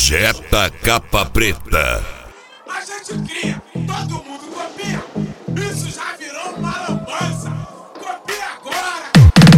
Projeta Capa Preta. A gente cria, todo mundo copia. Isso já virou uma lambança. Copia agora.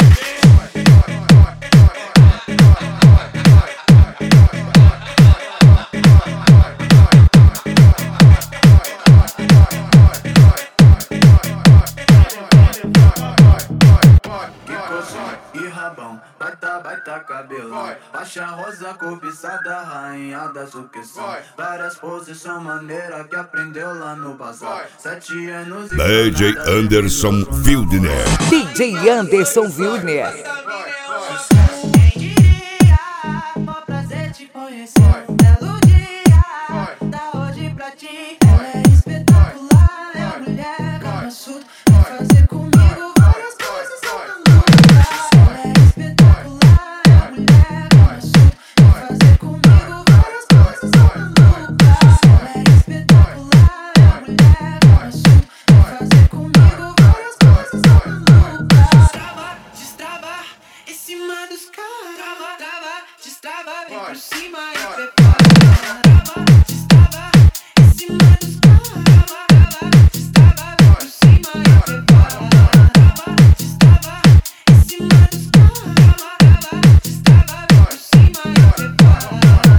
E rabão, baita cabelão, faixa rosa cobiçada, rainha da sucessão. Várias posições maneiras que aprendeu lá no passado. 7 anos e DJ Anderson Wildner. DJ Anderson Wildner. Quem diria, mó prazer te conhecer. Um belo dia, da hoje pra ti. Ela é espetacular, é a mulher Kama Sutra. Vai fazer comigo várias coisas malucas. Ela é espetacular, é a mulher Kama Sutra. Vai fazer comigo várias coisas malucas. Ela é espetacular, é a mulher Kama Sutra. Vai fazer comigo várias coisas malucas. Destrava, em cima dos caras. Trava, destrava, vem por cima e prepara.